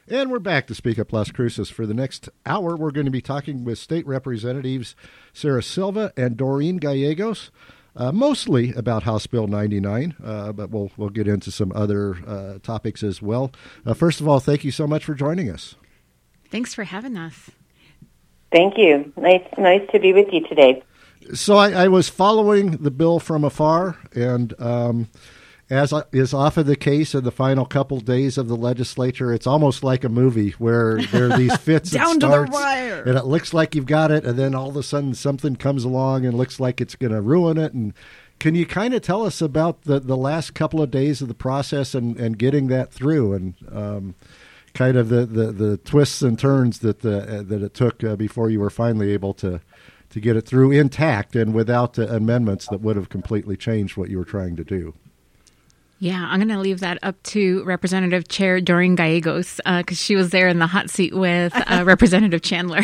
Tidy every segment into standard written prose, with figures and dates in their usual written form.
And we're back to Speak Up Las Cruces. For the next hour, we're going to be talking with State Representatives Sarah Silva and Doreen Gallegos, mostly about House Bill 99, but we'll get into some other topics as well. First of all, thank you so much for joining us. Thanks for having us. Thank you. Nice to be with you today. So I was following the bill from afar, and as is often the case in the final couple days of the legislature, it's almost like a movie where there are these fits down and starts, to the wire, and it looks like you've got it, and then all of a sudden something comes along and looks like it's going to ruin it. And can you kind of tell us about the last couple of days of the process and getting that through, and kind of the twists and turns that it took before you were finally able to get it through intact and without amendments that would have completely changed what you were trying to do? Yeah, I'm going to leave that up to Representative Chair Doreen Gallegos because she was there in the hot seat with Representative Chandler.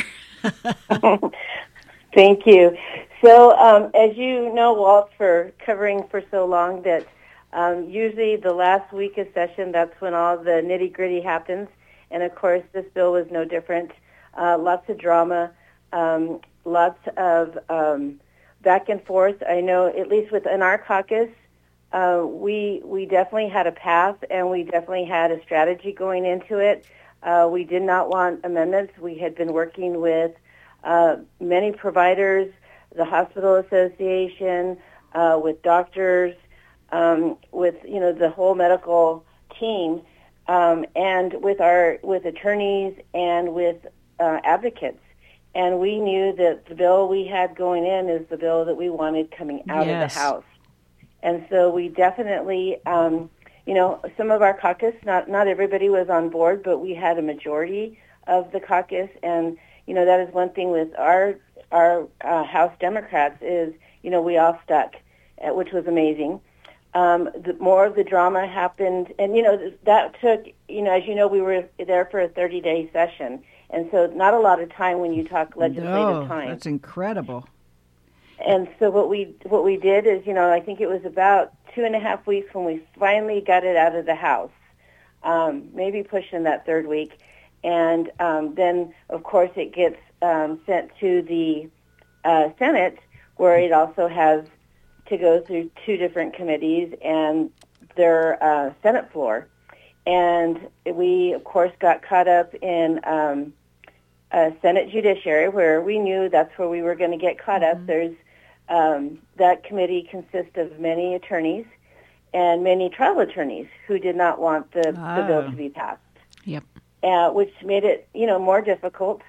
Thank you. So as you know, Walt, for covering for so long, that usually the last week of session, that's when all the nitty-gritty happens. And, of course, this bill was no different. Lots of drama, lots of back and forth. I know, at least within our caucus, we definitely had a path, and we definitely had a strategy going into it. We did not want amendments. We had been working with many providers, the Hospital Association, with doctors, with the whole medical team, and with attorneys and with advocates. And we knew that the bill we had going in is the bill that we wanted coming out of the House. And so we definitely, some of our caucus, not everybody was on board, but we had a majority of the caucus. And, that is one thing with our House Democrats is, we all stuck, which was amazing. More of the drama happened, and, that took, as you know, we were there for a 30-day session. And so not a lot of time when you talk legislative time. That's incredible. And so what we did is, I think it was about 2.5 weeks when we finally got it out of the House, maybe pushing that third week. And then, of course, it gets sent to the Senate, where it also has to go through 2 different committees and their Senate floor. And we, of course, got caught up in Senate Judiciary, where we knew that's where we were going to get caught up. There's that committee consists of many attorneys and many trial attorneys who did not want the bill to be passed. Yep. Which made it, more difficult.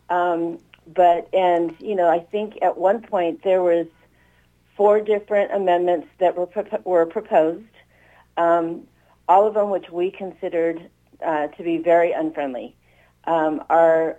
I think at one point there was 4 different amendments that were proposed, all of them which we considered to be very unfriendly. Our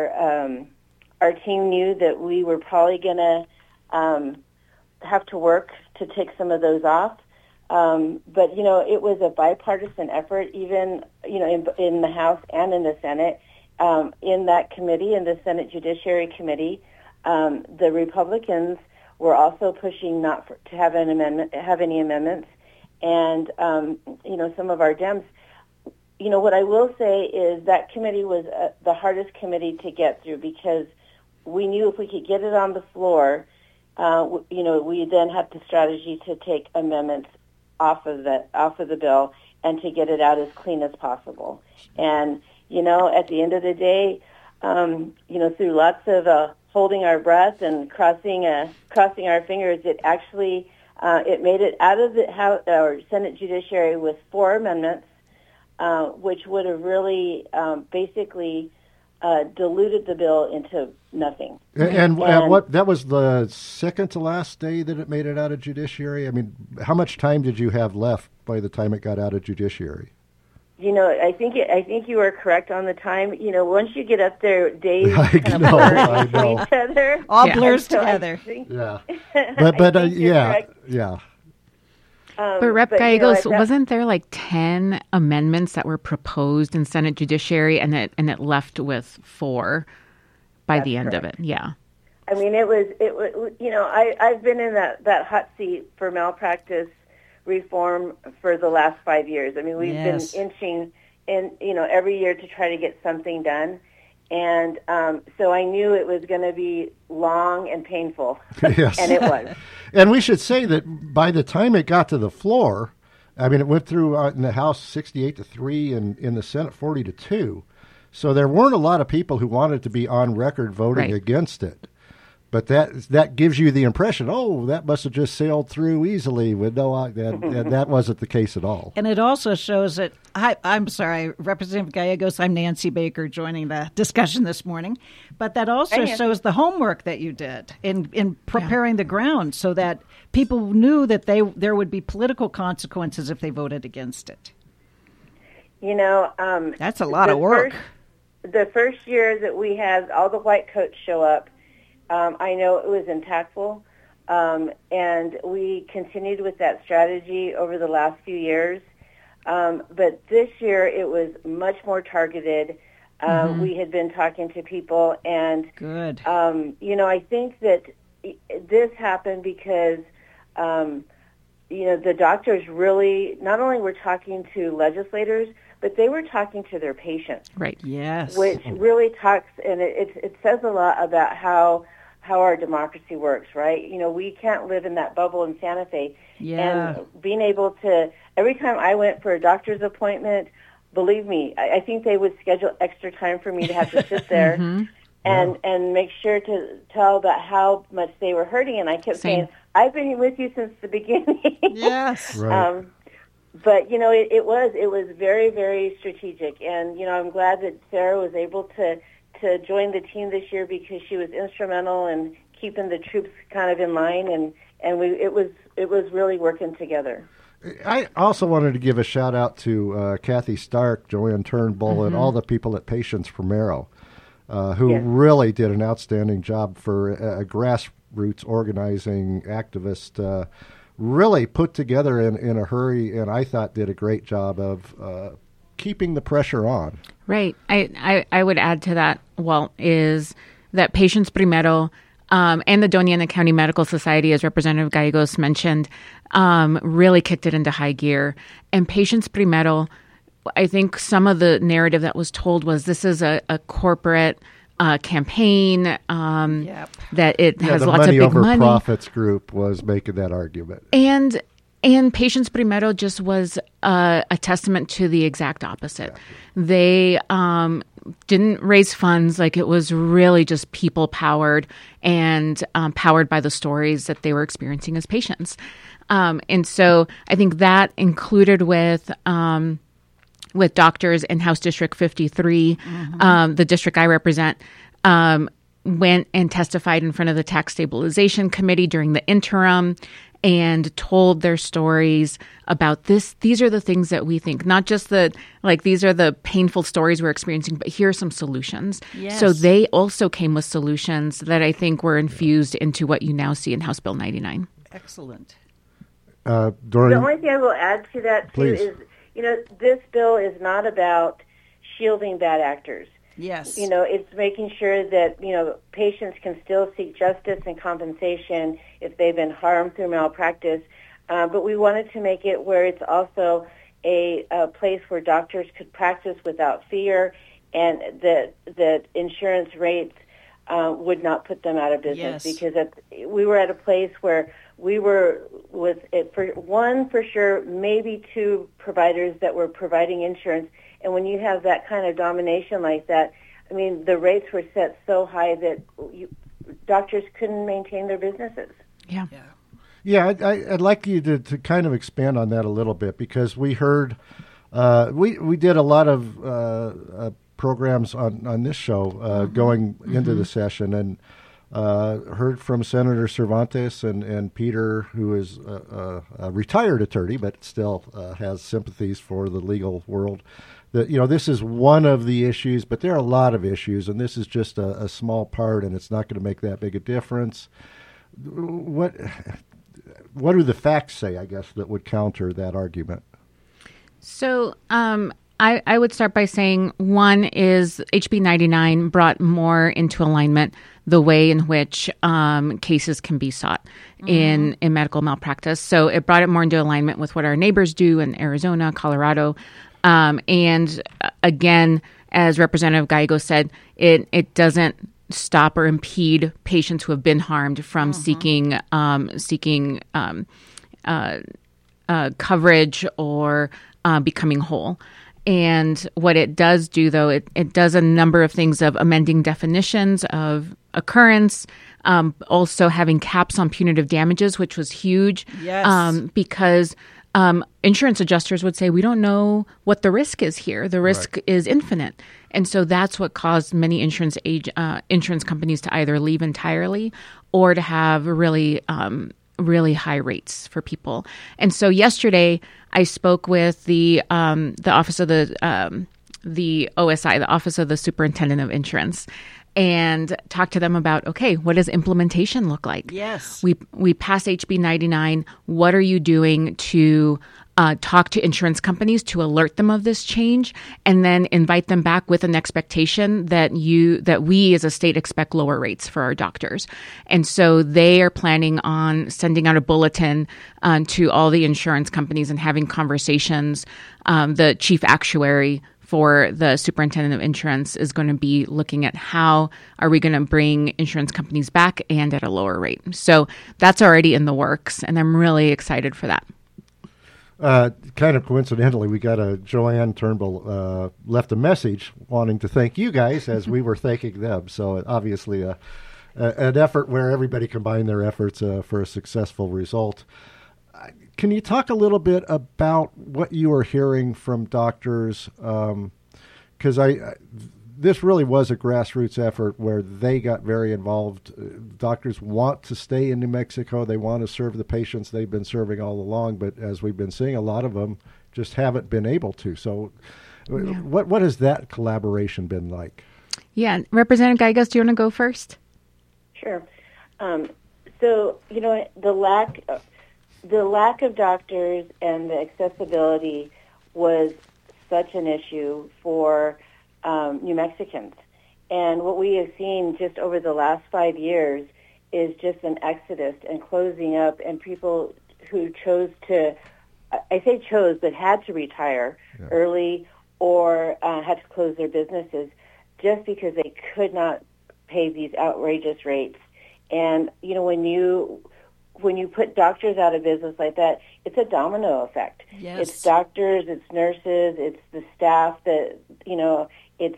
team knew that we were probably going to have to work to take some of those off. But it was a bipartisan effort, even, in the House and in the Senate. In that committee, in the Senate Judiciary Committee, the Republicans were also pushing not to have any amendments. And, some of our Dems, what I will say is that committee was the hardest committee to get through, because we knew if we could get it on the floor, we then had the strategy to take amendments off of the bill and to get it out as clean as possible. And, at the end of the day, through lots of holding our breath and crossing our fingers, it actually it made it out of the House or Senate Judiciary with 4 amendments, which would have really basically diluted the bill into nothing. And what that was the second to last day that it made it out of Judiciary? I mean, how much time did you have left by the time it got out of Judiciary? I think you are correct on the time. Once you get up there, days kind of blur into each other. All blurs together. Yeah. But yeah. But Rep. Gallegos, wasn't there like 10 amendments that were proposed in Senate Judiciary, and it left with 4 by the end of it? Yeah. I mean, it was. I've been in that hot seat for malpractice reform for the last 5 years. I mean, we've been inching, every year to try to get something done. And so I knew it was going to be long and painful, yes. And it was. And we should say that by the time it got to the floor, I mean, it went through in the House 68-3 and in the Senate 40-2. So there weren't a lot of people who wanted to be on record voting against it. But that gives you the impression, that must have just sailed through easily with no, that wasn't the case at all. And it also shows that, I'm sorry, Representative Gallegos, I'm Nancy Baker joining the discussion this morning, but that also shows the homework that you did in preparing the ground so that people knew that there would be political consequences if they voted against it. That's a lot of work. The first year that we had all the white coats show up, I know it was impactful, and we continued with that strategy over the last few years. But this year it was much more targeted. We had been talking to people, and good. I think that this happened because the doctors really not only were talking to legislators, but they were talking to their patients. Right. Yes. Which really talks, and it says a lot about how our democracy works, right? We can't live in that bubble in Santa Fe. Yeah. And being able to, every time I went for a doctor's appointment, believe me, I think they would schedule extra time for me to have to sit there and make sure to tell about how much they were hurting. And I kept saying, I've been with you since the beginning. Yes. Right. But, it was very, very strategic. And, I'm glad that Sarah was able to join the team this year because she was instrumental in keeping the troops kind of in line, and it was really working together. I also wanted to give a shout out to Kathy Stark, Joanne Turnbull, and all the people at Patients Primero, who really did an outstanding job for a grassroots organizing activist. Really put together in a hurry, and I thought did a great job of keeping the pressure on. Right. I would add to that, Walt, is that Patients Primero and the Doña Ana County Medical Society, as Representative Gallegos mentioned, really kicked it into high gear. And Patients Primero, I think some of the narrative that was told was this is a corporate campaign, that it has lots of big money. The Money Over Profits group was making that argument. And Patients Primero just was a testament to the exact opposite. Yeah. They didn't raise funds. Like, it was really just people powered and powered by the stories that they were experiencing as patients. And so I think that included with doctors in House District 53, the district I represent, went and testified in front of the Tax Stabilization Committee during the interim and told their stories about this. These are the things that we think, not just these are the painful stories we're experiencing, but here are some solutions. Yes. So they also came with solutions that I think were infused into what you now see in House Bill 99. Excellent. Doreen, the only thing I will add to that, too, is, this bill is not about shielding bad actors. Yes. It's making sure that, patients can still seek justice and compensation if they've been harmed through malpractice. But we wanted to make it where it's also a place where doctors could practice without fear, and that insurance rates would not put them out of business. Yes. Because we were at a place where we were with, for sure, maybe two providers that were providing insurance. And when you have that kind of domination like that, I mean, the rates were set so high that doctors couldn't maintain their businesses. Yeah. Yeah, I'd like you to kind of expand on that a little bit, because we heard, we did a lot of programs on this show going into the session, and heard from Senator Cervantes and Peter, who is a retired attorney but still has sympathies for the legal world. That, this is one of the issues, but there are a lot of issues, and this is just a small part, and it's not going to make that big a difference. What do the facts say, I guess, that would counter that argument? So I would start by saying, one is HB 99 brought more into alignment the way in which cases can be sought in medical malpractice. So it brought it more into alignment with what our neighbors do in Arizona, Colorado. And again, as Representative Gallegos said, it doesn't stop or impede patients who have been harmed from seeking coverage or becoming whole. And what it does do, though, it does a number of things of amending definitions of occurrence, also having caps on punitive damages, which was huge. Yes. Because insurance adjusters would say, we don't know what the risk is here. The risk is infinite. And so that's what caused many insurance companies to either leave entirely or to have really high rates for people. And so yesterday I spoke with the office of the OSI, the Office of the Superintendent of Insurance, and talked to them about, okay, what does implementation look like? Yes. We passed HB 99. What are you doing to talk to insurance companies to alert them of this change, and then invite them back with an expectation that we as a state expect lower rates for our doctors? And so they are planning on sending out a bulletin to all the insurance companies and having conversations. The chief actuary for the superintendent of insurance is going to be looking at how are we going to bring insurance companies back and at a lower rate. So that's already in the works, and I'm really excited for that. Kind of coincidentally, we got a Joanne Turnbull left a message wanting to thank you guys as we were thanking them. So obviously an effort where everybody combined their efforts for a successful result. Can you talk a little bit about what you are hearing from doctors? Because this really was a grassroots effort where they got very involved. Doctors want to stay in New Mexico. They want to serve the patients they've been serving all along. But as we've been seeing, a lot of them just haven't been able to. So what has that collaboration been like? Yeah. Representative Gallegos, do you want to go first? Sure. So, the lack of doctors and the accessibility was such an issue for New Mexicans. And what we have seen just over the last 5 years is just an exodus and closing up, and people who chose to, I say chose, but had to retire early or had to close their businesses just because they could not pay these outrageous rates. And, when you put doctors out of business like that, it's a domino effect. Yes. It's doctors, it's nurses, it's the staff that, it's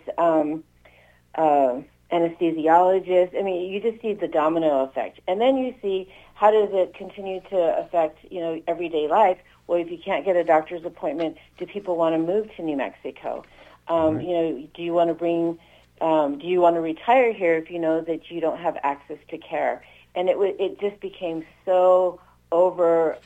anesthesiologists. I mean, you just see the domino effect. And then you see how does it continue to affect, everyday life. Well, if you can't get a doctor's appointment, do people want to move to New Mexico? Do you want to retire here if you know that you don't have access to care? And it just became so over.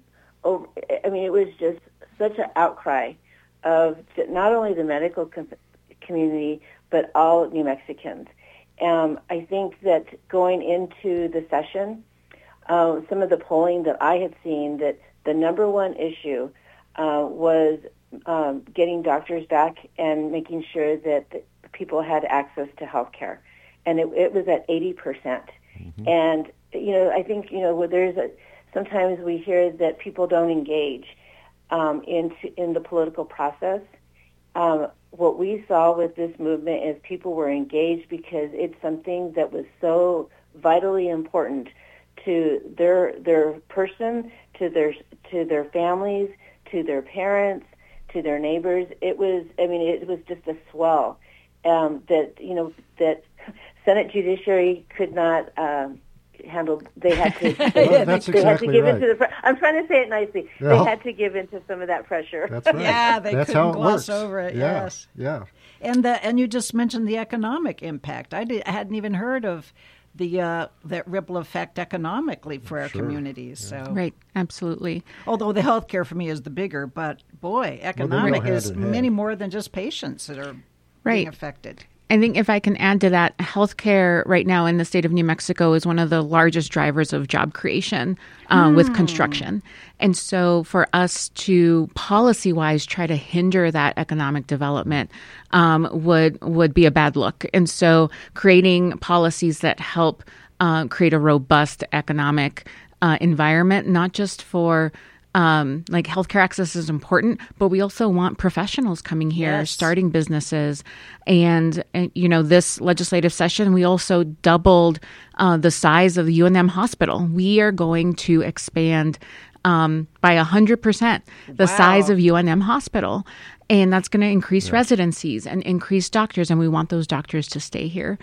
It was just such an outcry of not only the medical community, but all New Mexicans. I think that going into the session, some of the polling that I had seen, that the number one issue was getting doctors back and making sure that people had access to health care. And it was at 80%. Mm-hmm. And, I think, sometimes we hear that people don't engage in the political process. What we saw with this movement is people were engaged because it's something that was so vitally important to their person, to their families, to their parents, to their neighbors. It was just a swell that Senate Judiciary could not handle. They had to. They had to give into the. I'm trying to say it nicely. No. They had to give into some of that pressure. That's right. Yeah, they That's couldn't how it gloss works. over it. Yeah. Yes. Yeah. And you just mentioned the economic impact. I hadn't even heard of that ripple effect economically for our communities. So right, absolutely. Although the healthcare for me is the bigger, but boy, economic is many more than just patients that are being affected. I think if I can add to that, healthcare right now in the state of New Mexico is one of the largest drivers of job creation with construction. And so for us to policy-wise try to hinder that economic development would be a bad look. And so creating policies that help create a robust economic environment, not just for like healthcare access is important, but we also want professionals coming here, starting businesses. And, this legislative session, we also doubled the size of the UNM hospital. We are going to expand by 100% the size of UNM hospital. And that's going to increase residencies and increase doctors. And we want those doctors to stay here.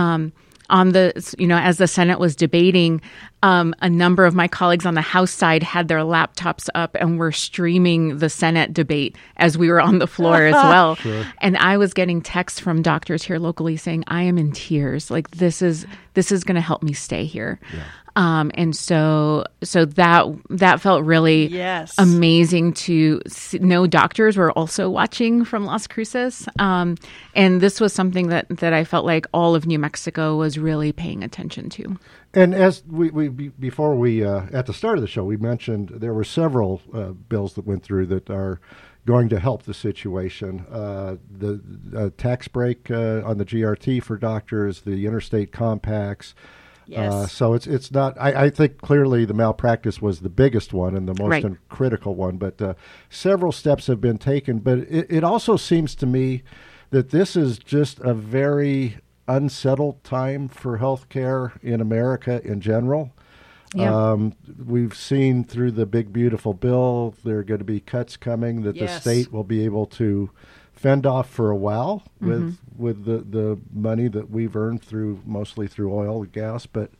As the Senate was debating, a number of my colleagues on the House side had their laptops up and were streaming the Senate debate as we were on the floor as well. Sure. And I was getting texts from doctors here locally saying, I am in tears. Like, this is going to help me stay here. Yeah. And so that felt really amazing to know doctors were also watching from Las Cruces. And this was something that I felt like all of New Mexico was really paying attention to. And as before we at the start of the show, we mentioned there were several bills that went through that are going to help the situation. The tax break on the GRT for doctors, the interstate compacts. Yes. So it's not. I think clearly the malpractice was the biggest one and the most critical one, but several steps have been taken. But it also seems to me that this is just a very unsettled time for healthcare in America in general. Yeah. We've seen through the big beautiful bill there are going to be cuts coming that the state will be able to fend off for a while with the money that we've earned mostly through oil and gas, but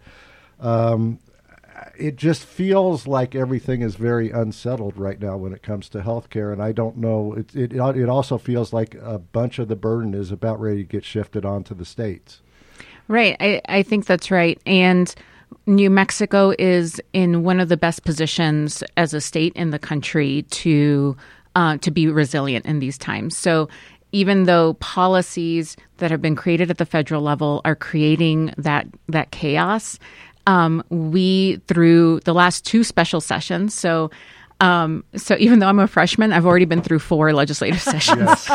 it just feels like everything is very unsettled right now when it comes to healthcare, and I don't know. It also feels like a bunch of the burden is about ready to get shifted onto the states. Right, I think that's right, and New Mexico is in one of the best positions as a state in the country to be resilient in these times. So even though policies that have been created at the federal level are creating that chaos, we, through the last two special sessions, so even though I'm a freshman, I've already been through 4 legislative sessions.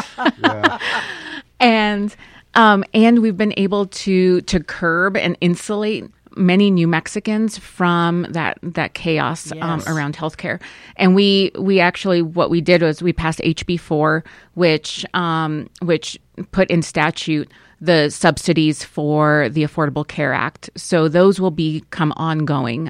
And we've been able to curb and insulate many New Mexicans from that chaos around healthcare. And we actually, what we did was we passed HB 4, which put in statute the subsidies for the Affordable Care Act. So those will become ongoing.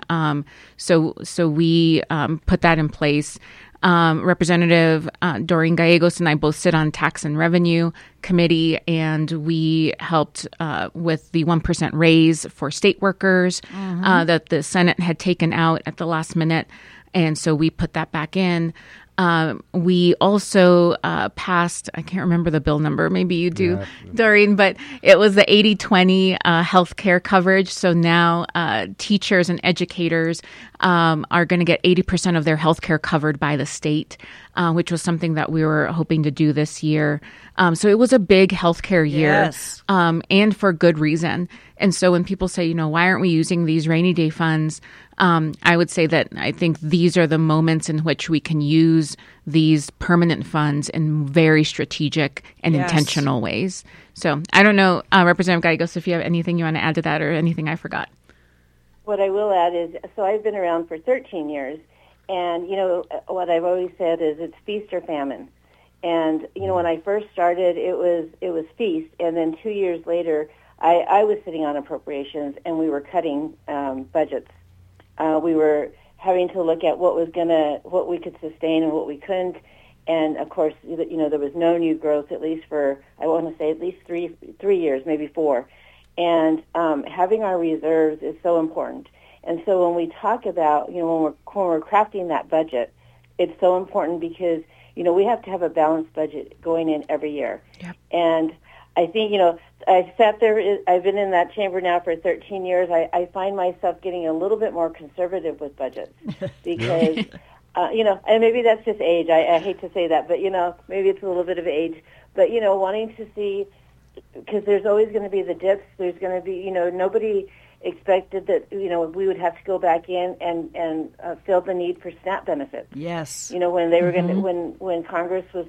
So we put that in place. Representative Doreen Gallegos and I both sit on Tax and Revenue Committee, and we helped with the 1% raise for state workers that the Senate had taken out at the last minute. And so we put that back in. We also passed, I can't remember the bill number, maybe you do, Doreen, but it was the 80-20 healthcare coverage. So now teachers and educators are going to get 80% of their healthcare covered by the state, which was something that we were hoping to do this year. So it was a big healthcare year, and for good reason. And so when people say, why aren't we using these rainy day funds? I would say that I think these are the moments in which we can use these permanent funds in very strategic and intentional ways. So I don't know, Representative Gallegos, if you have anything you want to add to that or anything I forgot. What I will add is, so I've been around for 13 years, and, what I've always said is it's feast or famine. And, when I first started, it was feast, and then 2 years later, I was sitting on appropriations, and we were cutting budgets. We were having to look at what we could sustain and what we couldn't. And of course, there was no new growth, at least for, I want to say at least three years, maybe 4. And having our reserves is so important. And so when we talk about, when we're crafting that budget, it's so important because, we have to have a balanced budget going in every year. Yep. And I think, I've sat there, I've been in that chamber now for 13 years. I find myself getting a little bit more conservative with budgets because, and maybe that's just age. I hate to say that, but, maybe it's a little bit of age. But, wanting to see, because there's always going to be the dips. There's going to be, nobody expected that, we would have to go back in and fill the need for SNAP benefits. Yes. When they were going to, when Congress was,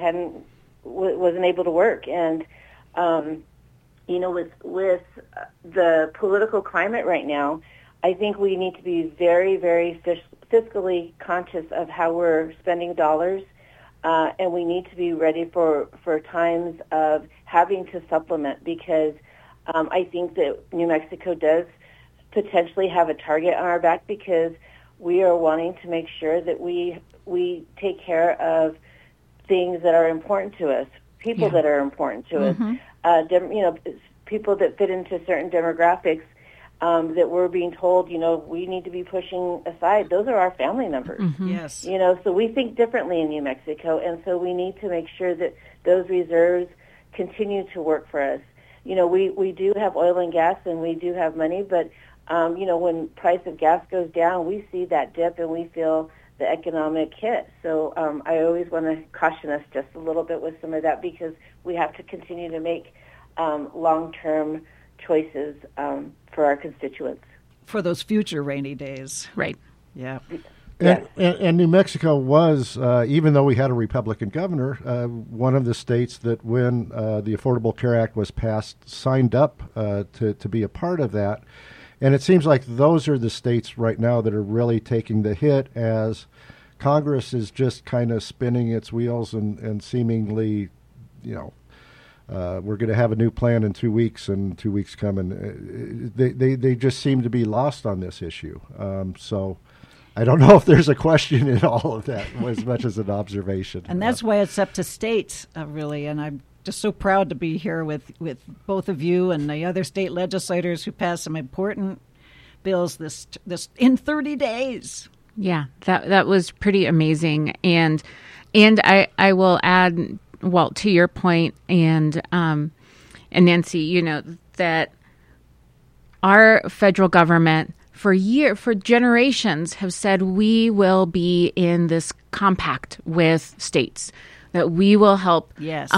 wasn't able to work. And, with the political climate right now, I think we need to be very, very fiscally conscious of how we're spending dollars, and we need to be ready for times of having to supplement, because I think that New Mexico does potentially have a target on our back, because we are wanting to make sure that we take care of things that are important to us, people that are important to us, people that fit into certain demographics that we're being told, we need to be pushing aside. Those are our family members. Yes. So we think differently in New Mexico, and so we need to make sure that those reserves continue to work for us. We do have oil and gas, and we do have money, but when price of gas goes down, we see that dip and we feel the economic hit. So I always want to caution us just a little bit with some of that, because we have to continue to make long-term choices for our constituents. For those future rainy days. Right. Yeah. And New Mexico was, even though we had a Republican governor, one of the states that when the Affordable Care Act was passed, signed up to be a part of that. And it seems like those are the states right now that are really taking the hit, as Congress is just kind of spinning its wheels and seemingly, we're going to have a new plan in 2 weeks, and 2 weeks come, and they just seem to be lost on this issue. So I don't know if there's a question in all of that as much as an observation. And that's why it's up to states, really, and I'm just so proud to be here with both of you and the other state legislators who passed some important bills this in 30 days. Yeah, that was pretty amazing. And I will add, Walt, to your point, and Nancy, that our federal government for generations have said we will be in this compact with states, that we will help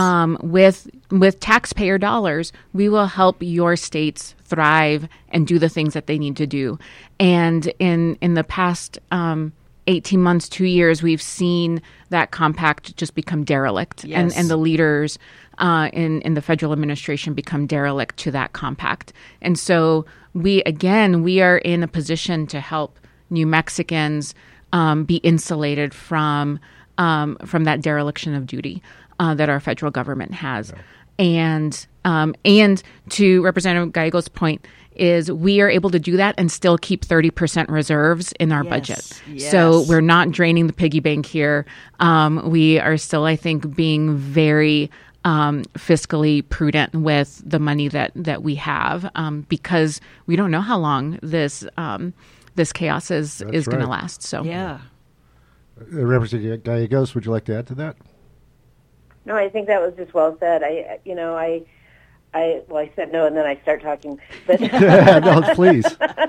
with taxpayer dollars. We will help your states thrive and do the things that they need to do. And in the past 18 months, 2 years, we've seen that compact just become derelict, and the leaders in the federal administration become derelict to that compact. And so we are in a position to help New Mexicans be insulated from that dereliction of duty that our federal government has. Yeah. And to Representative Gallegos' point, is we are able to do that and still keep 30% reserves in our budget. Yes. So we're not draining the piggy bank here. We are still, I think, being very fiscally prudent with the money that we have, because we don't know how long this chaos is going to last. So yeah. Representative Gallegos, would you like to add to that? No, I think that was just well said. I said no, and then I start talking. But no, please.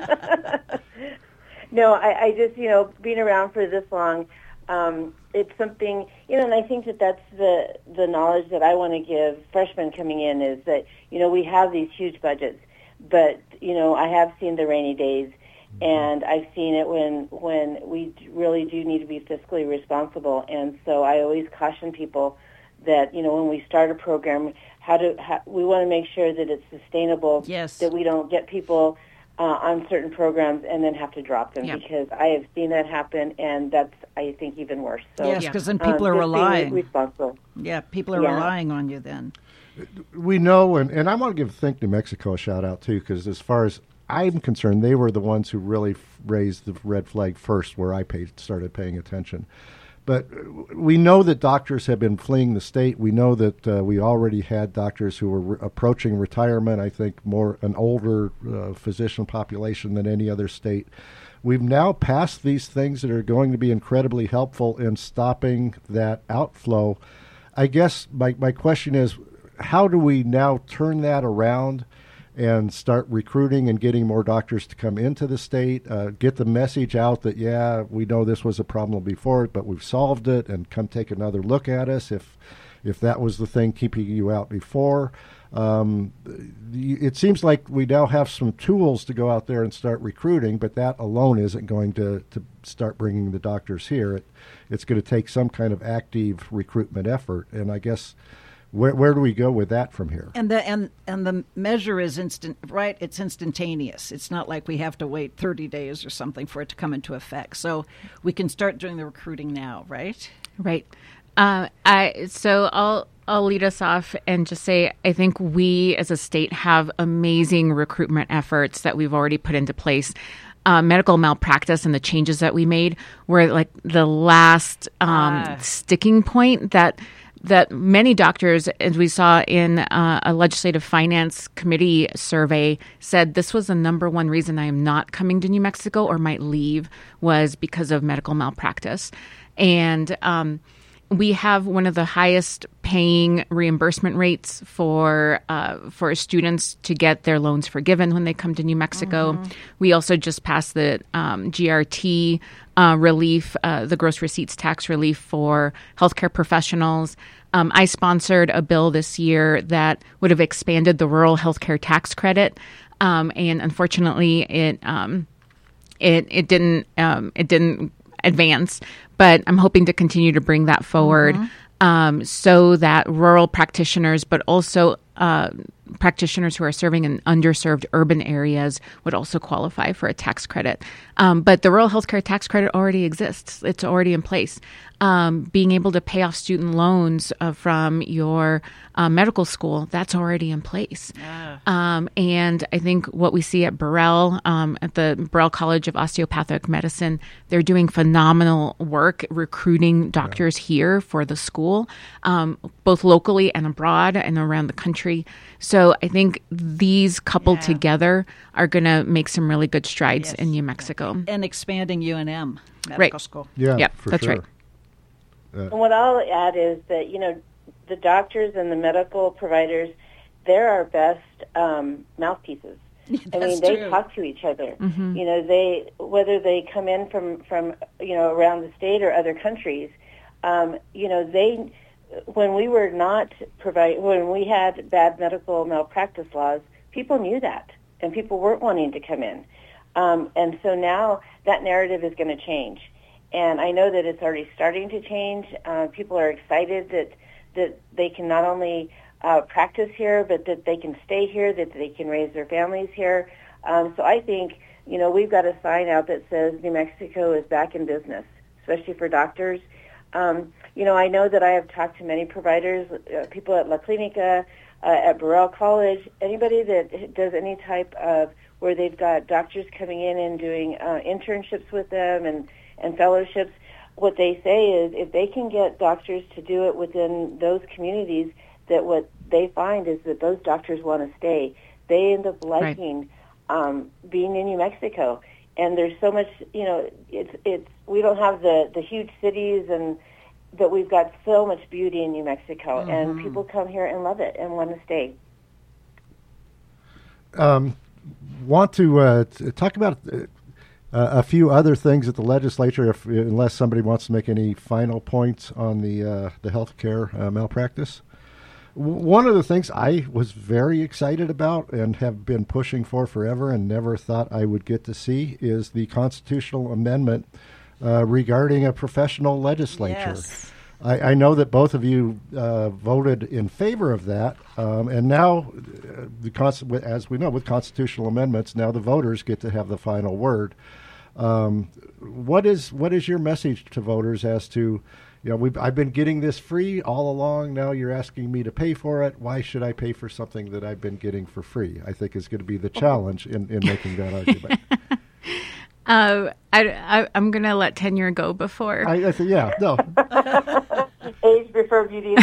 No, I just, being around for this long, it's something, and I think that's the knowledge that I want to give freshmen coming in, is that, we have these huge budgets, but, I have seen the rainy days, and I've seen it when we really do need to be fiscally responsible. And so I always caution people that, when we start a program, we want to make sure that it's sustainable, that we don't get people on certain programs and then have to drop them, because I have seen that happen, and that's, I think, even worse. So, yes, because then people are relying. Responsible. Yeah, people are relying on you then. We know, and I want to Think New Mexico a shout out too, because as far as I'm concerned, they were the ones who really raised the red flag first, where I started paying attention. But we know that doctors have been fleeing the state. We know that we already had doctors who were approaching retirement, I think more an older physician population than any other state. We've now passed these things that are going to be incredibly helpful in stopping that outflow. I guess my question is, how do we now turn that around and start recruiting and getting more doctors to come into the state, get the message out that, we know this was a problem before, but we've solved it, and come take another look at us if that was the thing keeping you out before. It seems like we now have some tools to go out there and start recruiting, but that alone isn't going to start bringing the doctors here. It's going to take some kind of active recruitment effort, and I guess where do we go with that from here? And the measure is instant, right? It's instantaneous. It's not like we have to wait 30 days or something for it to come into effect. So we can start doing the recruiting now, right? Right. I'll lead us off and just say I think we as a state have amazing recruitment efforts that we've already put into place. Medical malpractice and the changes that we made were like the last sticking point that many doctors, as we saw in a legislative finance committee survey, said this was the number one reason I am not coming to New Mexico or might leave was because of medical malpractice. And we have one of the highest paying reimbursement rates for students to get their loans forgiven when they come to New Mexico. Mm-hmm. We also just passed the GRT relief, the gross receipts tax relief for healthcare professionals. I sponsored a bill this year that would have expanded the rural healthcare tax credit, and unfortunately, it didn't advance. But I'm hoping to continue to bring that forward so that rural practitioners, but also practitioners who are serving in underserved urban areas would also qualify for a tax credit. But the rural healthcare tax credit already exists. It's already in place. Being able to pay off student loans from your medical school, that's already in place. And I think what we see at Burrell, at the Burrell College of Osteopathic Medicine, they're doing phenomenal work recruiting doctors here for the school, both locally and abroad and around the country. So I think these coupled together are going to make some really good strides in New Mexico. And expanding UNM Medical School. Yeah, that's sure. right. And what I'll add is that, the doctors and the medical providers, they're our best mouthpieces. They true. talk to each other. Mm-hmm. Whether they come in from around the state or other countries, when we had bad medical malpractice laws, people knew that, and people weren't wanting to come in. And so now that narrative is going to change. And I know that it's already starting to change. People are excited that they can not only practice here, but that they can stay here, that they can raise their families here. So I think, we've got a sign out that says New Mexico is back in business, especially for doctors. I know that I have talked to many providers, people at La Clinica, at Burrell College, anybody that does any type of where they've got doctors coming in and doing internships with them and fellowships. What they say is if they can get doctors to do it within those communities, that what they find is that those doctors want to stay. They end up liking being in New Mexico. And there's so much, it's we don't have the huge cities, but we've got so much beauty in New Mexico, and people come here and love it and want to stay. Want to talk about a few other things at the legislature, unless somebody wants to make any final points on the healthcare malpractice. One of the things I was very excited about and have been pushing for forever and never thought I would get to see is the constitutional amendment regarding a professional legislature. Yes. I know that both of you voted in favor of that, and now, as we know, with constitutional amendments, now the voters get to have the final word. What is your message to voters as to, I've been getting this free all along. Now you're asking me to pay for it. Why should I pay for something that I've been getting for free? I think is going to be the challenge in making that argument. I'm going to let tenure go before. I think, yeah, no. Age before beauty.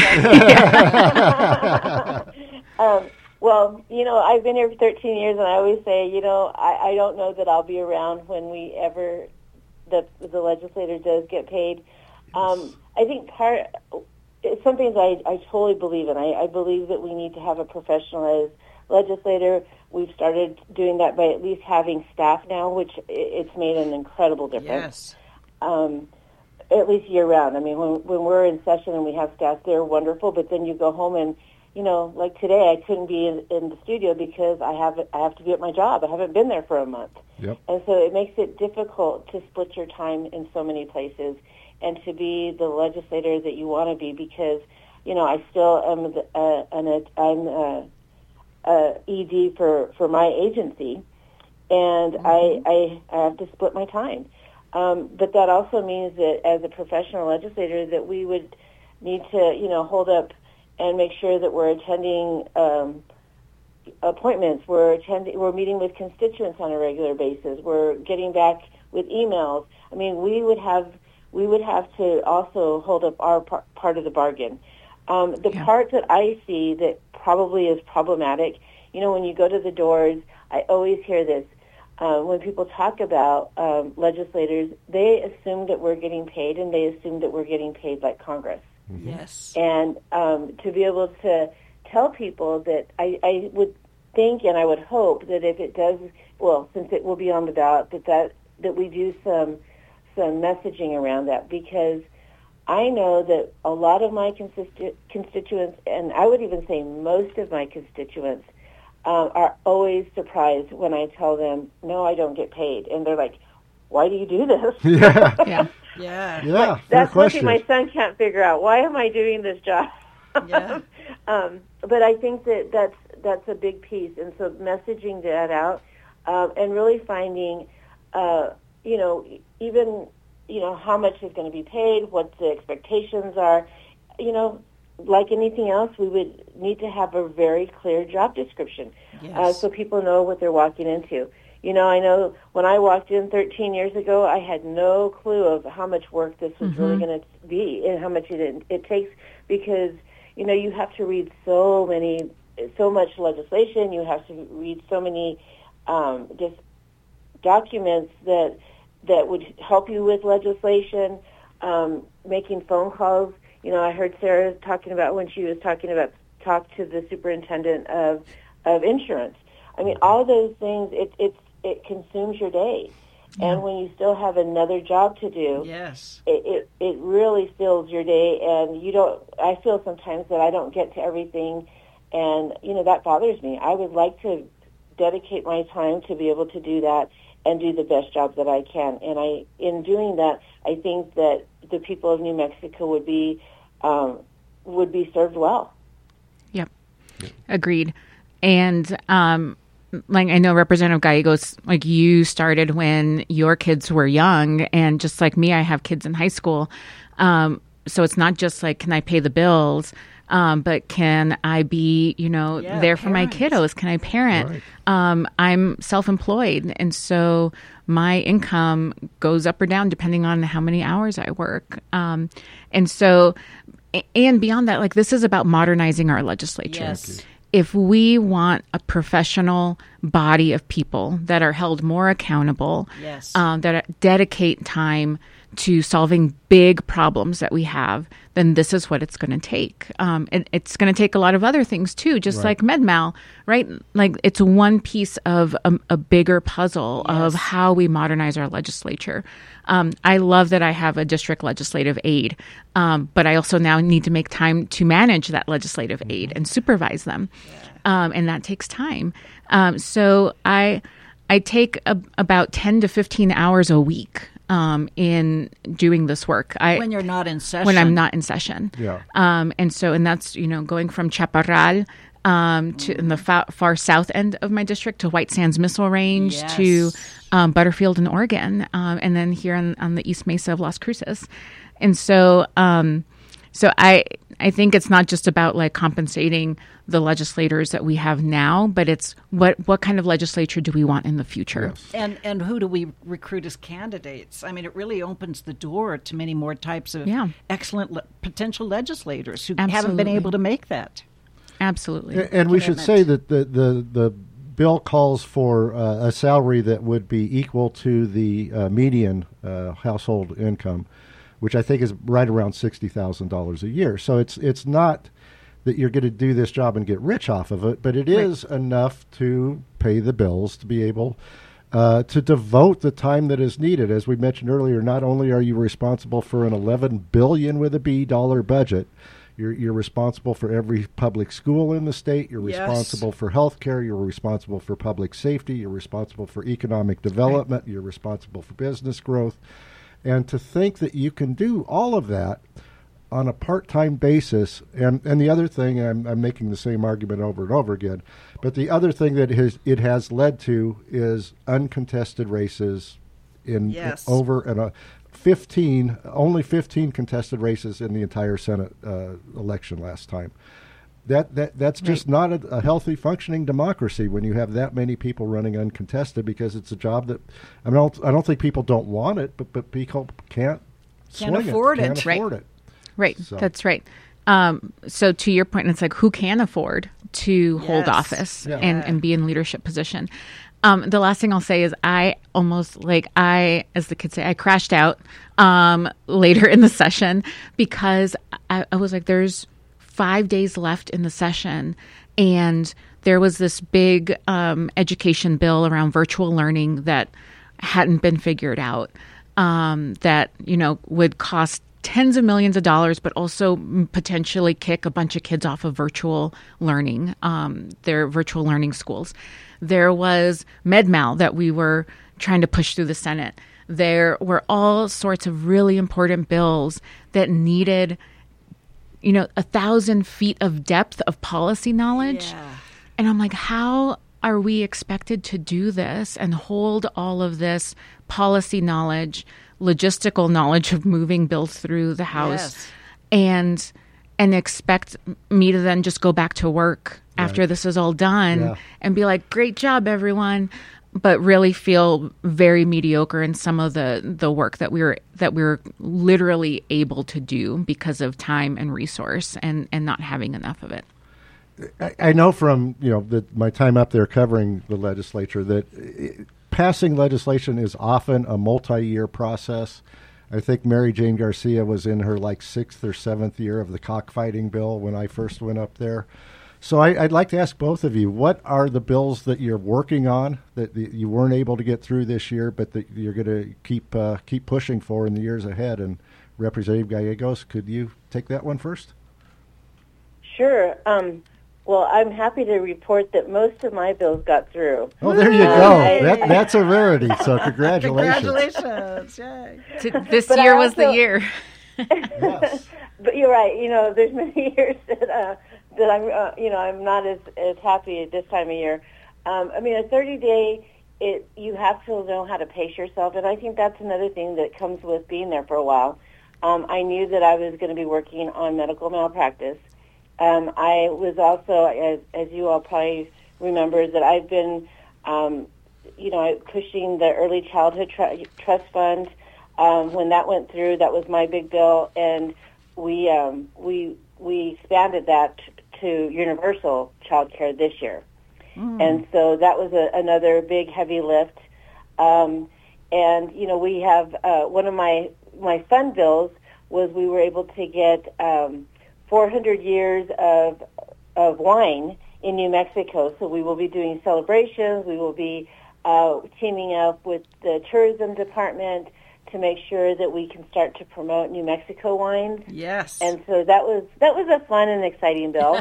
Well, I've been here for 13 years, and I always say, I don't know that I'll be around when the legislator does get paid. I think it's something that I totally believe in. I believe that we need to have a professionalized legislator. We've started doing that by at least having staff now, which it's made an incredible difference. Yes. At least year round. I mean, when we're in session and we have staff, they're wonderful. But then you go home and, like today, I couldn't be in the studio because I have to be at my job. I haven't been there for a month. Yep. And so it makes it difficult to split your time in so many places and to be the legislator that you want to be, because I still am I'm ED for my agency, and I have to split my time. But that also means that as a professional legislator, that we would need to, hold up and make sure that we're attending appointments. We're meeting with constituents on a regular basis. We're getting back with emails. I mean, we would have to also hold up our part of the bargain. The part that I see that probably is problematic, when you go to the doors, I always hear this. When people talk about legislators, they assume that we're getting paid, and they assume that we're getting paid like Congress. Mm-hmm. Yes. And to be able to tell people that I would think and I would hope that if it does, since it will be on the ballot, that we do some messaging around that, because I know that a lot of my constituents, and I would even say most of my constituents, are always surprised when I tell them, no, I don't get paid. And they're like, why do you do this? Yeah. That's one thing my son can't figure out. Why am I doing this job? Yeah. But I think that's a big piece. And so messaging that out and really finding, even how much is going to be paid, what the expectations are. Like anything else, we would need to have a very clear job description so people know what they're walking into. I know when I walked in 13 years ago, I had no clue of how much work this was really going to be and how much it takes, because, you have to read so much legislation. You have to read so many just documents that would help you with legislation, making phone calls. I heard Sarah talking about when she was talking about talk to the superintendent of insurance. I mean, all those things, it consumes your day. Yeah. And when you still have another job to do, it really fills your day. And I feel sometimes that I don't get to everything, and, that bothers me. I would like to dedicate my time to be able to do that and do the best job that I can. And in doing that, I think that the people of New Mexico would be served well. Yep. Agreed. And I know Representative Gallegos, you started when your kids were young, and just like me, I have kids in high school. So it's not just can I pay the bills? But can I be, there for my kiddos? Can I parent? Right. I'm self-employed, and so my income goes up or down depending on how many hours I work. And so, and beyond that, this is about modernizing our legislature. Yes. If we want a professional body of people that are held more accountable, that dedicate time to solving big problems that we have, then this is what it's going to take. And it's going to take a lot of other things too, just like MedMal, right? It's one piece of a bigger puzzle of how we modernize our legislature. I love that I have a district legislative aide, but I also now need to make time to manage that legislative aide and supervise them. And that takes time. So I take about 10 to 15 hours a week in doing this work. When you're not in session. When I'm not in session. Yeah. And that's, going from Chaparral to in the far south end of my district to White Sands Missile Range to Butterfield in Oregon, and then here on the East Mesa of Las Cruces. And so I think it's not just about compensating the legislators that we have now, but it's what kind of legislature do we want in the future? Yes. And who do we recruit as candidates? I mean, it really opens the door to many more types of excellent potential legislators who haven't been able to make that. Absolutely. And we should say that the bill calls for a salary that would be equal to the median household income, which I think is right around $60,000 a year. So it's not that you're going to do this job and get rich off of it, but it is enough to pay the bills, to be able to devote the time that is needed. As we mentioned earlier, not only are you responsible for an $11 billion with a B dollar budget, you're responsible for every public school in the state. You're responsible for health care. You're responsible for public safety. You're responsible for economic development. You're responsible for business growth. And to think that you can do all of that on a part-time basis, and the other thing, I'm making the same argument over and over again, but the other thing that it has led to is uncontested races in over and 15, only 15 contested races in the entire Senate election last time. That's just not a healthy functioning democracy when you have that many people running uncontested, because it's a job that I don't think people don't want it, but people can't afford it. Right, so. That's right. So to your point, it's like, who can afford to hold office and be in leadership position? The last thing I'll say is as the kids say, I crashed out later in the session because I was like, there's 5 days left in the session, and there was this big education bill around virtual learning that hadn't been figured out, that would cost tens of millions of dollars, but also potentially kick a bunch of kids off of virtual learning, their virtual learning schools. There was MedMal that we were trying to push through the Senate. There were all sorts of really important bills that needed, 1,000 feet of depth of policy knowledge. Yeah. And I'm like, how are we expected to do this and hold all of this policy knowledge, logistical knowledge of moving bills through the House, and expect me to then just go back to work after this is all done and be like, great job, everyone, but really feel very mediocre in some of the work that we were literally able to do because of time and resource and not having enough of it. I know from my time up there covering the legislature that passing legislation is often a multi-year process. I think Mary Jane Garcia was in her 6th or 7th year of the cockfighting bill when I first went up there. So I'd like to ask both of you, what are the bills that you're working on that you weren't able to get through this year, but that you're going to keep pushing for in the years ahead? And Representative Gallegos, could you take that one first? Sure. Well, I'm happy to report that most of my bills got through. Oh, there you go. That's a rarity, so congratulations. Congratulations. Yay. This year was the year. Yes. But you're right. There's many years that I'm, I'm not as happy at this time of year. A 30-day, you have to know how to pace yourself, and I think that's another thing that comes with being there for a while. I knew that I was going to be working on medical malpractice. I was also, as you all probably remember, that I've been, pushing the Early Childhood Trust Fund. When that went through, that was my big bill, and we expanded that to universal child care this year. And so that was another big, heavy lift. We have one of my fun bills was we were able to get 400 years of wine in New Mexico. So we will be doing celebrations. We will be teaming up with the tourism department to make sure that we can start to promote New Mexico wines. Yes. And so that was a fun and exciting bill.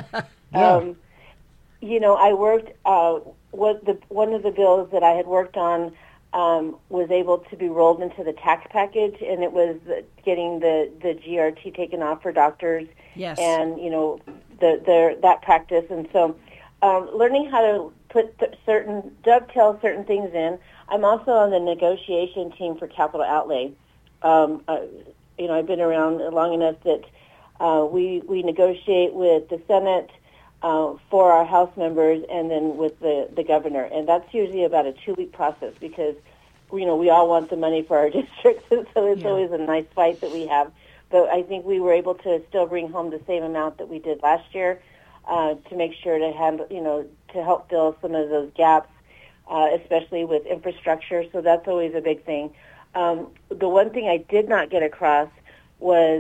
I worked one of the bills that I had worked on was able to be rolled into the tax package, and it was getting the GRT taken off for doctors. Yes. And that practice, and so learning how to dovetail certain things in. I'm also on the negotiation team for capital outlay. I've been around long enough that we negotiate with the Senate for our House members, and then with the governor, and that's usually about a 2-week process because we all want the money for our districts, and so it's always a nice fight that we have. But I think we were able to still bring home the same amount that we did last year to make sure to handle, to help fill some of those gaps, especially with infrastructure. So that's always a big thing. The one thing I did not get across was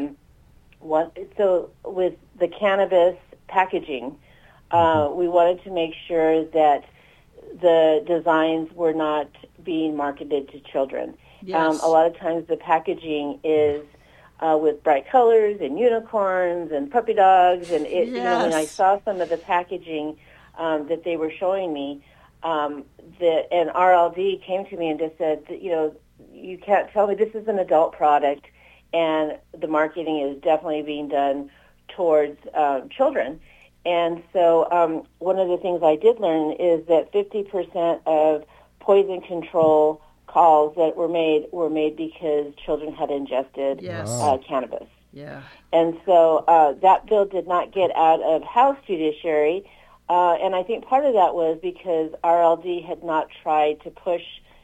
with the cannabis packaging, we wanted to make sure that the designs were not being marketed to children. Yes. A lot of times the packaging is with bright colors and unicorns and puppy dogs, and when I saw some of the packaging that they were showing me, and RLD came to me and just said, you can't tell me this is an adult product, and the marketing is definitely being done towards children. And so one of the things I did learn is that 50% of poison control calls that were made because children had ingested cannabis. Yeah. And so that bill did not get out of House Judiciary, and I think part of that was because RLD had not tried to push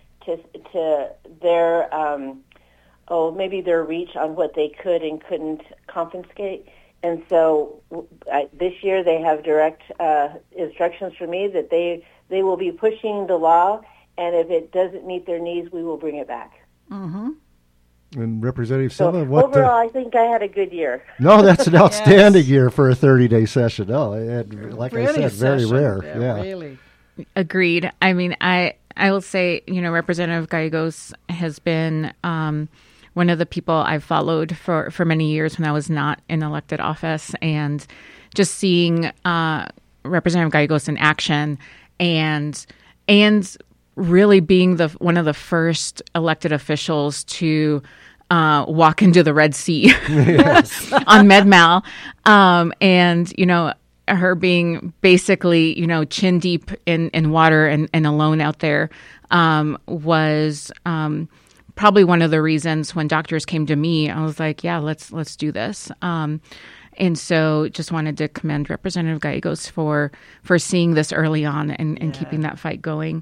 to their maybe their reach on what they could and couldn't confiscate. And so this year they have direct instructions from me that they will be pushing the law, and if it doesn't meet their needs, we will bring it back. Mm-hmm. And Representative So Silva, overall, I think I had a good year. No, that's an outstanding year for a 30-day session. No, like Really I said, very rare. Yeah, really. Agreed. I mean, I will say, Representative Gallegos has been one of the people I've followed for many years when I was not in elected office, and just seeing Representative Gallegos in action and really being one of the first elected officials to walk into the Red Sea on MedMal, and her being basically chin deep in water and alone out there was probably one of the reasons when doctors came to me, I was like, yeah, let's do this. And so just wanted to commend Representative Gallegos for seeing this early on and keeping that fight going.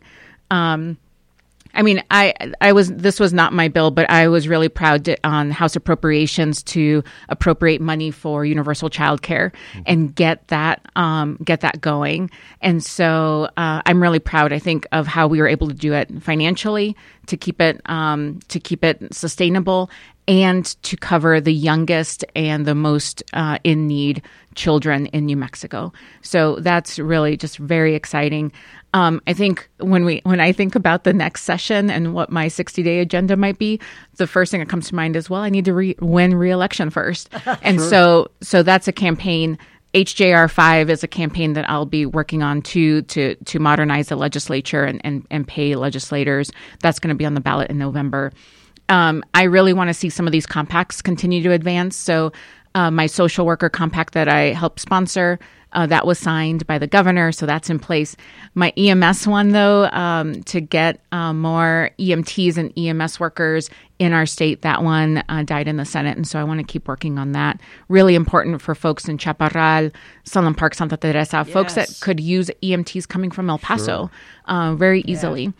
I mean, this was not my bill, but I was really proud on House Appropriations to appropriate money for universal child care and get that going. And so I'm really proud, I think, of how we were able to do it financially to keep it sustainable and to cover the youngest and the most in need children in New Mexico. So that's really just very exciting. I think when I think about the next session and what my 60-day agenda might be, the first thing that comes to mind is, well, I need to win re-election first. And so that's a campaign. HJR 5 is a campaign that I'll be working on to modernize the legislature and pay legislators. That's going to be on the ballot in November. I really want to see some of these compacts continue to advance. So my social worker compact that I helped sponsor, that was signed by the governor, so that's in place. My EMS one, though, to get more EMTs and EMS workers in our state, that one died in the Senate, and so I want to keep working on that. Really important for folks in Chaparral, Sunland Park, Santa Teresa, folks that could use EMTs coming from El Paso very easily.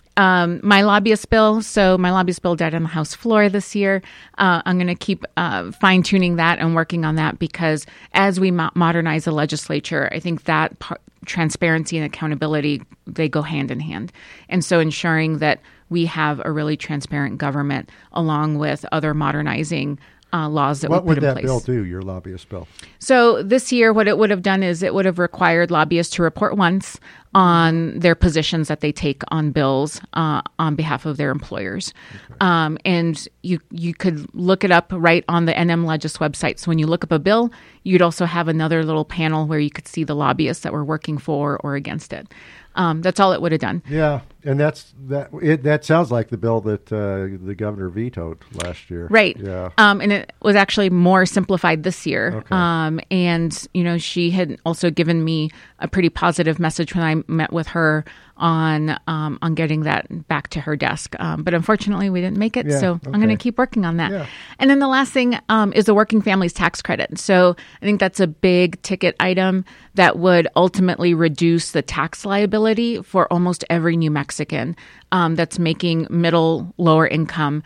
My lobbyist bill. So my lobbyist bill died on the House floor this year. I'm going to keep fine-tuning that and working on that because as we modernize the legislature, I think that transparency and accountability, they go hand in hand. And so ensuring that we have a really transparent government along with other modernizing laws that we put in place. What would that bill do, your lobbyist bill? So this year, what it would have done is it would have required lobbyists to report once on their positions that they take on bills on behalf of their employers. Okay. And you could look it up right on the NM Legis website. So when you look up a bill, you'd also have another little panel where you could see the lobbyists that were working for or against it. That's all it would have done. Yeah, and that sounds like the bill that the governor vetoed last year. Right. Yeah. And it was actually more simplified this year. Okay. And she had also given me a pretty positive message when I met with her on getting that back to her desk. But unfortunately, we didn't make it. Yeah, so okay. I'm going to keep working on that. Yeah. And then the last thing is the working families tax credit. So I think that's a big ticket item that would ultimately reduce the tax liability for almost every New Mexican that's making lower income.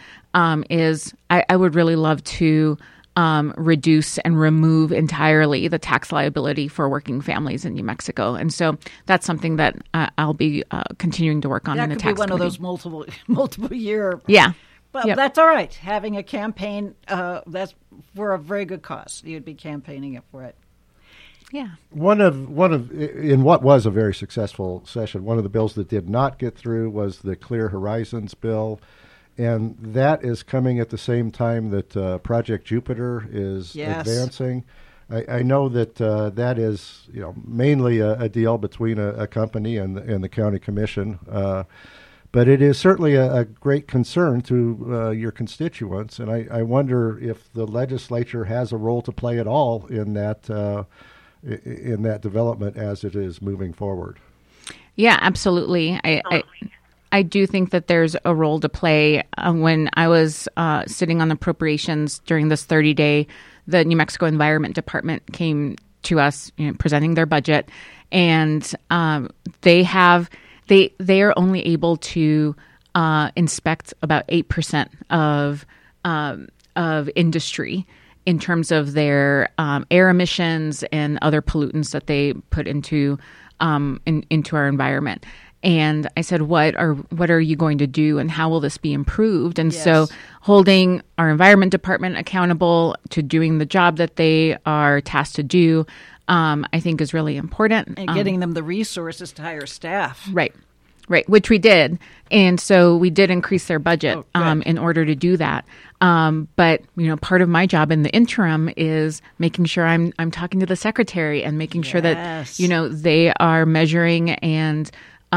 I would really love to reduce and remove entirely the tax liability for working families in New Mexico. And so that's something that I'll be continuing to work on in the tax committee. That could be one of those multiple year. Yeah. But that's all right. Having a campaign, that's for a very good cause. You'd be campaigning it for it. Yeah. One of in what was a very successful session, one of the bills that did not get through was the Clear Horizons bill. And that is coming at the same time that Project Jupiter is advancing. I know that that is mainly a deal between a company and the county commission. But it is certainly a great concern to your constituents, and I wonder if the legislature has a role to play at all in that development as it is moving forward. Yeah, absolutely. I do think that there's a role to play. When I was sitting on appropriations during this 30-day, the New Mexico Environment Department came to us, presenting their budget, and they are only able to inspect about 8% of industry in terms of their air emissions and other pollutants that they put into our environment. And I said, what are you going to do, and how will this be improved? And so holding our environment department accountable to doing the job that they are tasked to do, I think is really important. And getting them the resources to hire staff. Right, which we did. And so we did increase their budget in order to do that. But, part of my job in the interim is making sure I'm talking to the secretary and making sure that, they are measuring and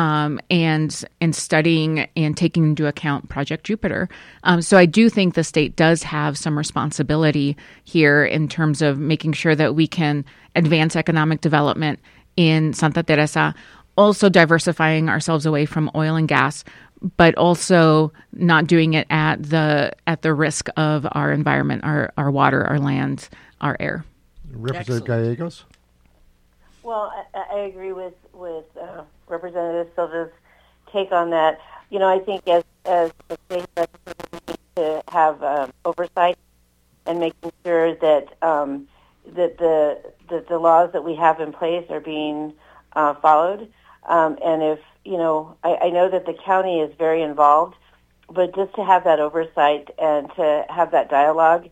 studying and taking into account Project Jupiter. So I do think the state does have some responsibility here in terms of making sure that we can advance economic development in Santa Teresa, also diversifying ourselves away from oil and gas, but also not doing it at the risk of our environment, our water, our land, our air. Representative Gallegos? Well, I agree with Representative Silva's take on that. I think as the state legislature, we need to have oversight and making sure that that the laws that we have in place are being followed. And if I know that the county is very involved, but just to have that oversight and to have that dialogue,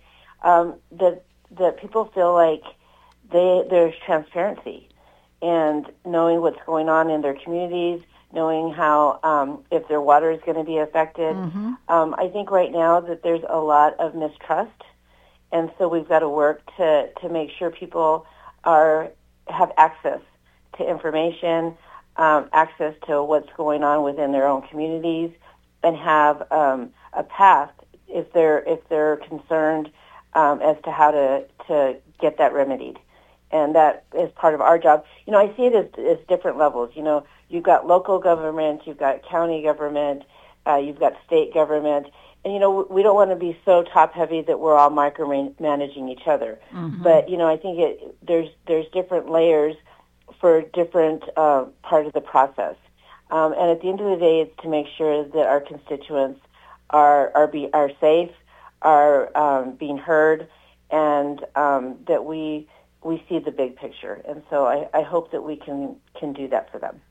that people feel like there's transparency. And knowing what's going on in their communities, knowing how if their water is going to be affected. Mm-hmm. I think right now that there's a lot of mistrust, and so we've got to work to make sure people have access to information, access to what's going on within their own communities, and have a path if they're concerned as to how to get that remedied. And that is part of our job. I see it as different levels. You've got local government, you've got county government, you've got state government. And, we don't want to be so top-heavy that we're all micromanaging each other. Mm-hmm. But, I think there's different layers for different part of the process. And at the end of the day, it's to make sure that our constituents are safe, are being heard, and that we see the big picture. And so I hope that we can do that for them.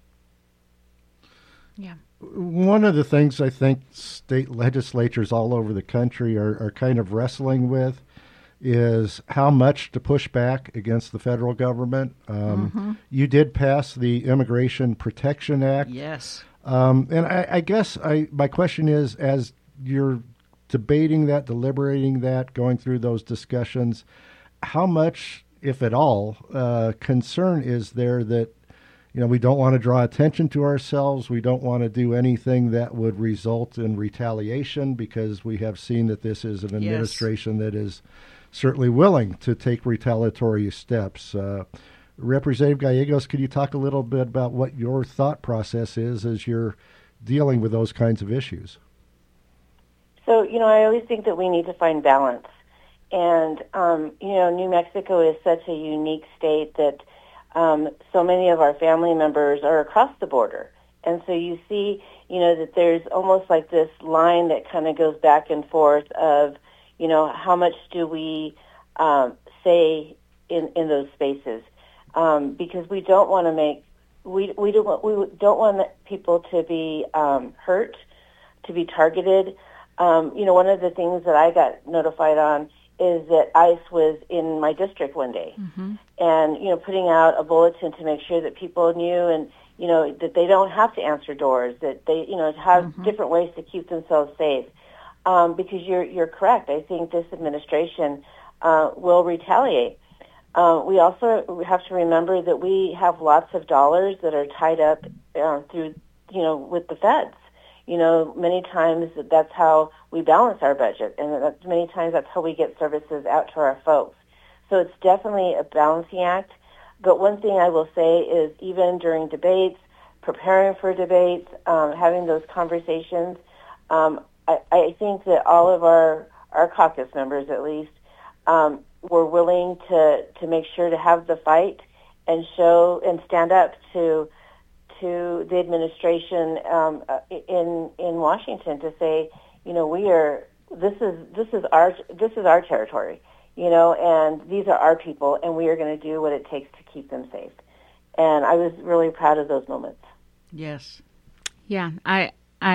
Yeah. One of the things I think state legislatures all over the country are kind of wrestling with is how much to push back against the federal government. Mm-hmm. You did pass the Immigration Protection Act. Yes. And I guess my question is, as you're debating that, deliberating that, going through those discussions, how much, if at all, concern is there that, we don't want to draw attention to ourselves. We don't want to do anything that would result in retaliation, because we have seen that this is an administration that is certainly willing to take retaliatory steps. Representative Gallegos, could you talk a little bit about what your thought process is as you're dealing with those kinds of issues? So, I always think that we need to find balance. And, New Mexico is such a unique state that so many of our family members are across the border. And so you see, that there's almost like this line that kind of goes back and forth of, how much do we say in those spaces? Because we don't want to we don't want people to be hurt, to be targeted. One of the things that I got notified on is that ICE was in my district one day, mm-hmm. and putting out a bulletin to make sure that people knew, and that they don't have to answer doors, that they have mm-hmm. different ways to keep themselves safe. Because you're correct. I think this administration will retaliate. We also have to remember that we have lots of dollars that are tied up through with the feds. Many times that's how we balance our budget, and many times that's how we get services out to our folks. So it's definitely a balancing act. But one thing I will say is even during debates, preparing for debates, having those conversations, I think that all of our caucus members, at least, were willing to make sure to have the fight and show and stand up to the administration in Washington to say, this is our territory, and these are our people, and we are going to do what it takes to keep them safe. And I was really proud of those moments. Yes. Yeah, I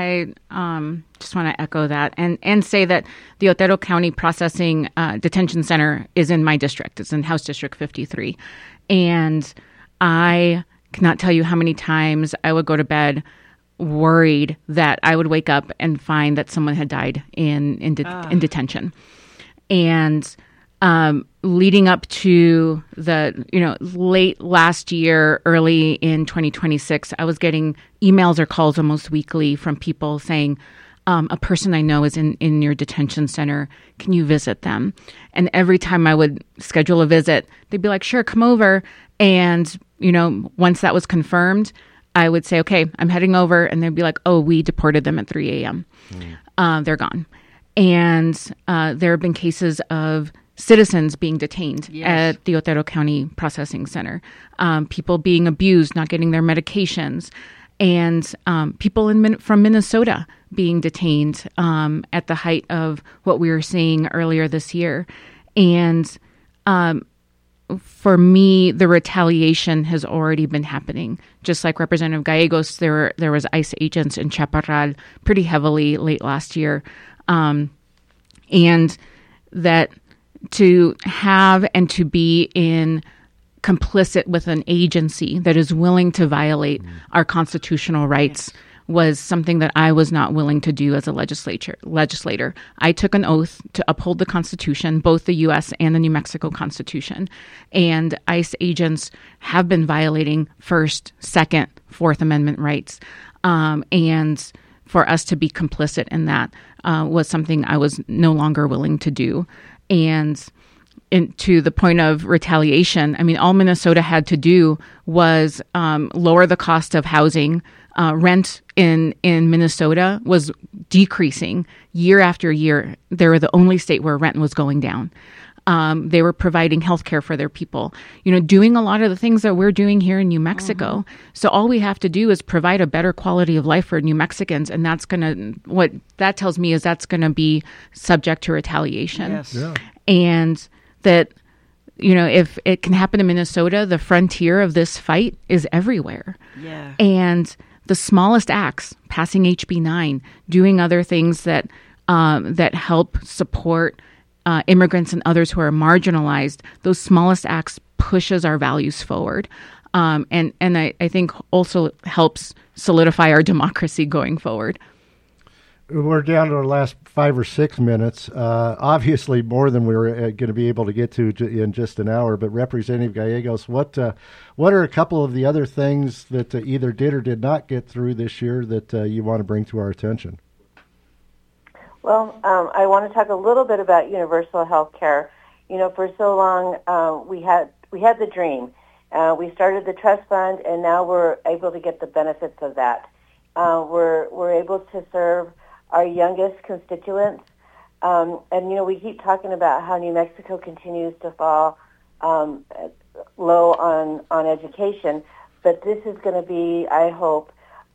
just want to echo that and say that the Otero County Processing Detention Center is in my district. It's in House District 53. And I cannot tell you how many times I would go to bed worried that I would wake up and find that someone had died in detention. And leading up to the, late last year, early in 2026, I was getting emails or calls almost weekly from people saying, a person I know is in your detention center. Can you visit them? And every time I would schedule a visit, they'd be like, sure, come over. And, once that was confirmed, I would say, okay, I'm heading over. And they'd be like, oh, we deported them at 3 a.m. They're gone. And there have been cases of citizens being detained at the Otero County Processing Center, people being abused, not getting their medications, and people from Minnesota being detained at the height of what we were seeing earlier this year. And for me, the retaliation has already been happening. Just like Representative Gallegos, there was ICE agents in Chaparral pretty heavily late last year. And that to have and to be complicit with an agency that is willing to violate our constitutional rights was something that I was not willing to do as a legislator. I took an oath to uphold the Constitution, both the U.S. and the New Mexico Constitution. And ICE agents have been violating First, Second, Fourth Amendment rights. And for us to be complicit in that was something I was no longer willing to do. And to the point of retaliation, I mean, all Minnesota had to do was lower the cost of housing. Rent in Minnesota was decreasing year after year. They were the only state where rent was going down. They were providing health care for their people, doing a lot of the things that we're doing here in New Mexico. Mm-hmm. So all we have to do is provide a better quality of life for New Mexicans. And what that tells me is that's going to be subject to retaliation. Yes. Yeah. And that, if it can happen in Minnesota, the frontier of this fight is everywhere. Yeah. And the smallest acts, passing HB 9, doing other things that help support immigrants and others who are marginalized, those smallest acts pushes our values forward. And I think also helps solidify our democracy going forward. We're down to our last 5 or 6 minutes. Obviously, more than we were going to be able to get to in just an hour. But Representative Gallegos, what are a couple of the other things that either did or did not get through this year that you want to bring to our attention? Well, I want to talk a little bit about universal health care. For so long, we had the dream. We started the trust fund, and now we're able to get the benefits of that. We're able to serve our youngest constituents. And we keep talking about how New Mexico continues to fall low on education, but this is going to be, I hope,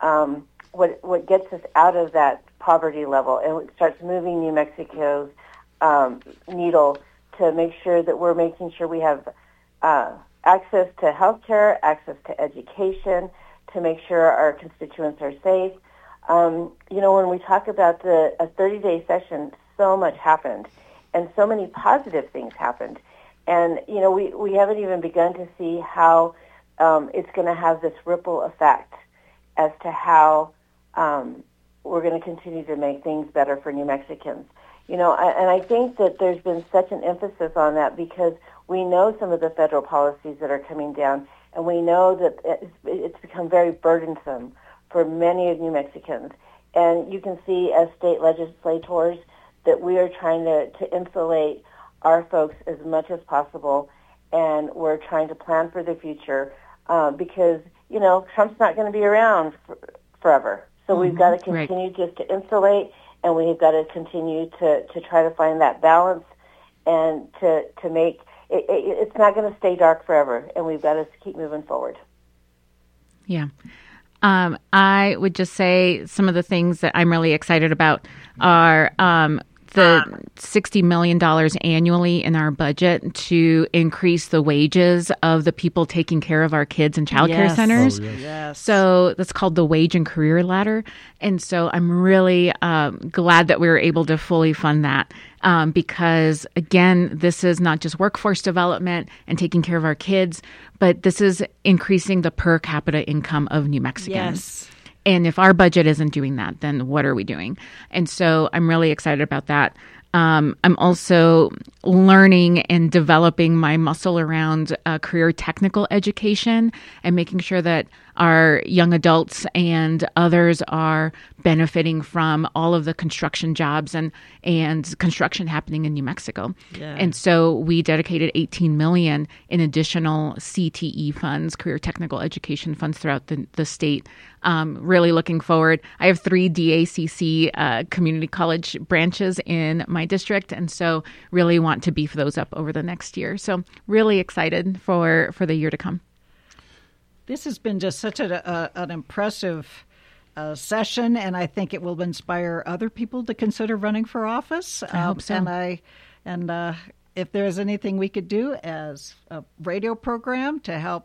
what gets us out of that poverty level, and it starts moving New Mexico's needle to make sure that we're making sure we have access to health care, access to education, to make sure our constituents are safe. When we talk about a 30-day session, so much happened, and so many positive things happened. And, we haven't even begun to see how it's going to have this ripple effect as to how we're going to continue to make things better for New Mexicans. And I think that there's been such an emphasis on that because we know some of the federal policies that are coming down, and we know that it's become very burdensome for many of New Mexicans. And you can see as state legislators that we are trying to insulate our folks as much as possible, and we're trying to plan for the future because, Trump's not going to be around forever. So we've got to continue just to insulate, and we've got to continue to try to find that balance and to make it's not going to stay dark forever, and we've got to keep moving forward. Yeah. I would just say some of the things that I'm really excited about are the $60 million annually in our budget to increase the wages of the people taking care of our kids in child care centers. Oh, yes. So that's called the Wage and Career Ladder. And so I'm really glad that we were able to fully fund that because, again, this is not just workforce development and taking care of our kids, but this is increasing the per capita income of New Mexicans. Yes. And if our budget isn't doing that, then what are we doing? And so I'm really excited about that. I'm also learning and developing my muscle around career technical education and making sure that our young adults and others are benefiting from all of the construction jobs and construction happening in New Mexico. Yeah. And so we dedicated $18 million in additional CTE funds, career technical education funds throughout the state. Really looking forward. I have 3 DACC community college branches in my district, and so really want to beef those up over the next year. So really excited for the year to come. This has been just such an impressive session, and I think it will inspire other people to consider running for office. I hope so. And if there's anything we could do as a radio program to help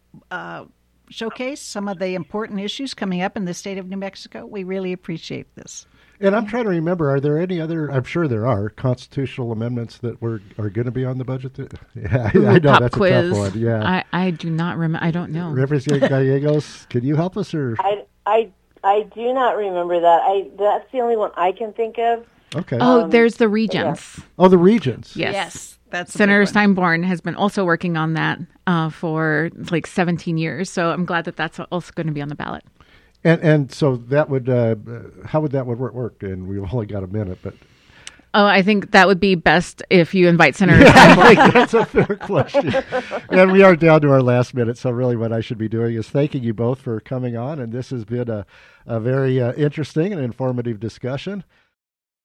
showcase some of the important issues coming up in the state of New Mexico, we really appreciate this. And I'm trying to remember, are there any other, I'm sure there are, constitutional amendments that are going to be on the budget? Yeah, I know, that's quiz. a tough one. Yeah. I do not remember. I don't know. Representative Gallegos, can you help us? Or I do not remember that. That's the only one I can think of. Okay. There's the Regents. Yeah. Oh, the Regents. Yes. That's Senator Steinborn has been also working on that for like 17 years. So I'm glad that that's also going to be on the ballot. And so that would, how would that work? And we've only got a minute, but. Oh, I think that would be best if you invite Senator Steinborn. I think that's a fair question. And we are down to our last minute, so really what I should be doing is thanking you both for coming on, and this has been a very interesting and informative discussion.